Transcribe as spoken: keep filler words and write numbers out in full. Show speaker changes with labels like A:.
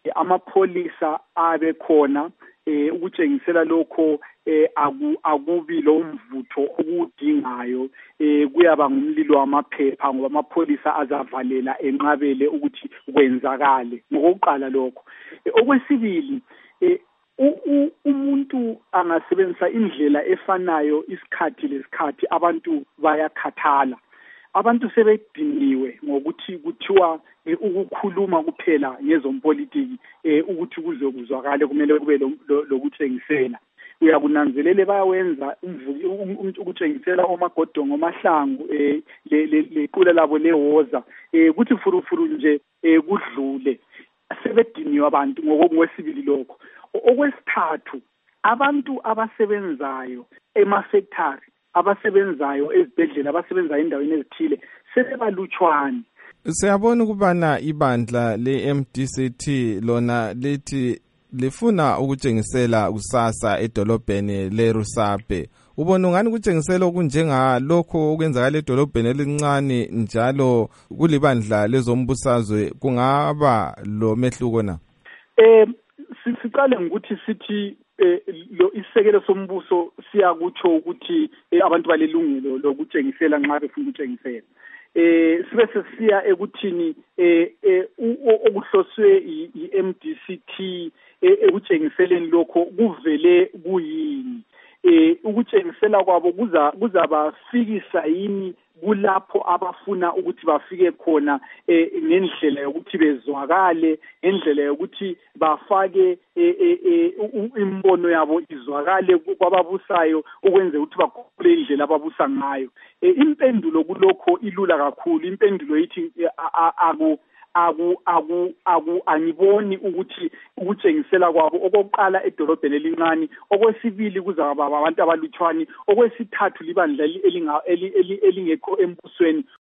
A: amapholisa abe khona eh ukutshengisela lokho eh akubi lo mvutho okudingayo eh kuyaba ngumlilo wamaphepha ngoba amapholisa azavalela enqabele ukuthi kwenzakale ngokuqala lokho. Okwesibili eh umuntu angasebenzisa indlela efanayo isikhathi lesikhathi abantu bayakhathala. Abantu sebediniwe ngokuthi kuthiwa ukukhuluma kuphela ngezompolitiki eh ukuthi kuze kuzwakale kumele kube lokutshengisela. Uyakunanzelele bayawenza umuntu ukutshengisela omagodongo omahlangu eh lequla labo lehoza eh kuthi furufuru nje eh kudlule sebediniwe abantu ngokwesibili lokho. Okwesithathu abantu abasebenzayo ema-factory abasebenzayo ezibhedlela abasebenza endaweni ezithile sebebalutshwane.
B: Siyabona ukubana ibandla le-M D C T lona lithi lifuna ukutshengisela kusasa edolobheni leRusape. Ubona ngani ukutshengisela okunjengalokho okwenzakala edolobheni elincane njalo kulibandla lezombusazwe kungaba lo mehluko na?
A: Eh siqale ngokuthi sithi eh lo isekelo sombuso siyakutsho ukuthi abantu balelungelo lokutshengisela nxa befuna ukutshengisela. Eh sibe sesiya ekuthini eh okuhloswe i-M D C T ekutshengiseleni lokho kuvele kuyini eh ukutshengisela kwabo kuza kuzabafikisa yini kulapho abafuna ukuthi bafike khona eh ngendlela yokuthi bezwakale ngendlela yokuthi bafake imbono yabo izwakale kwababusayo ukwenza ukuthi bakhule indlela ababusa ngayo. Impendulo kulokho ilula kakhulu. Impendulo yithi aku aku aku aku angiboni ukuthi ukutshengisela kwabo okokuqala edolobheni elincane, okwesibili kuzaba abantu abalutshwane, okwesithathu libandla elingekho embusweni